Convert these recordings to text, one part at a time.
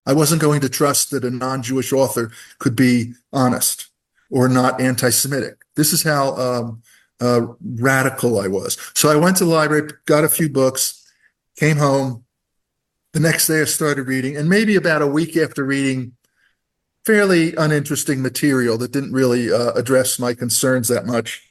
I wasn't going to trust that a non-Jewish author could be honest or not anti-Semitic. This is how radical I was. So I went to the library, got a few books, came home. The next day I started reading, and maybe about a week after reading fairly uninteresting material that didn't really address my concerns that much,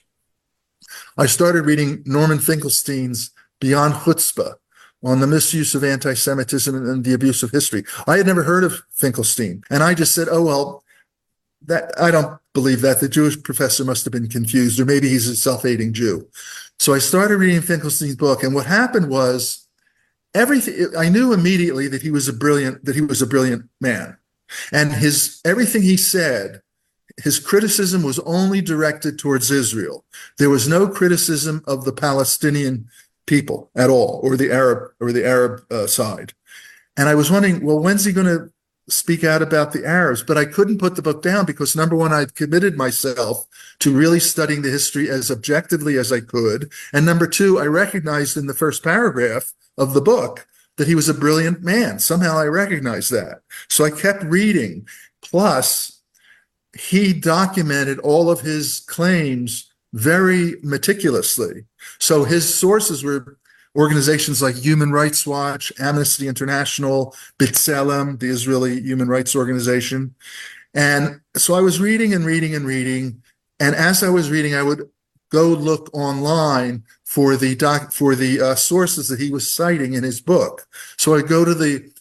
I started reading Norman Finkelstein's Beyond Chutzpah on the misuse of anti-Semitism and the abuse of history. I had never heard of Finkelstein, and I just said, oh, well, that I don't believe that. The Jewish professor must have been confused, or maybe he's a self-hating Jew. So I started reading Finkelstein's book, and what happened was everything. I knew immediately that he was a brilliant man, and everything he said, his criticism was only directed towards Israel. There was no criticism of the Palestinian people at all, or the Arab side. And I was wondering, well, when's he going to speak out about the Arabs? But I couldn't put the book down because, number one, I'd committed myself to really studying the history as objectively as I could. And number two, I recognized in the first paragraph of the book that he was a brilliant man. Somehow I recognized that. So I kept reading. Plus, he documented all of his claims very meticulously. So his sources were organizations like Human Rights Watch, Amnesty International, B'Tselem, the Israeli human rights organization. And so I was reading and reading and reading. And as I was reading, I would go look online for the sources that he was citing in his book. So I'd go to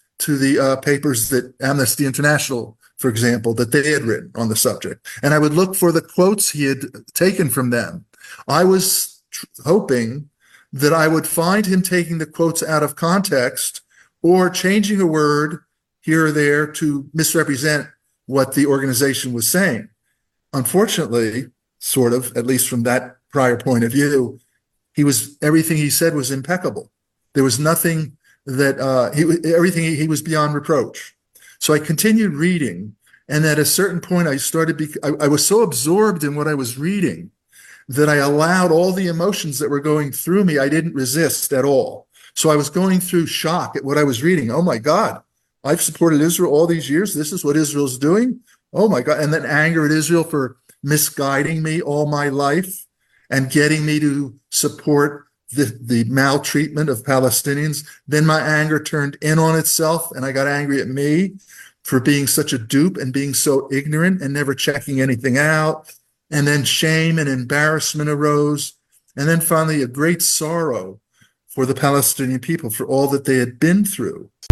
the papers that Amnesty International, for example, that they had written on the subject. And I would look for the quotes he had taken from them. I was hoping that I would find him taking the quotes out of context or changing a word here or there to misrepresent what the organization was saying. Unfortunately, sort of, at least from that prior point of view, everything he said was impeccable. There was nothing that everything he was beyond reproach. So I continued reading, and at a certain point, I was so absorbed in what I was reading that I allowed all the emotions that were going through me. I didn't resist at all. So I was going through shock at what I was reading. Oh my God, I've supported Israel all these years. This is what Israel's doing. Oh my God. And then anger at Israel for misguiding me all my life and getting me to support the maltreatment of Palestinians. Then my anger turned in on itself, and I got angry at me for being such a dupe and being so ignorant and never checking anything out. And then shame and embarrassment arose. And then finally, a great sorrow for the Palestinian people, for all that they had been through.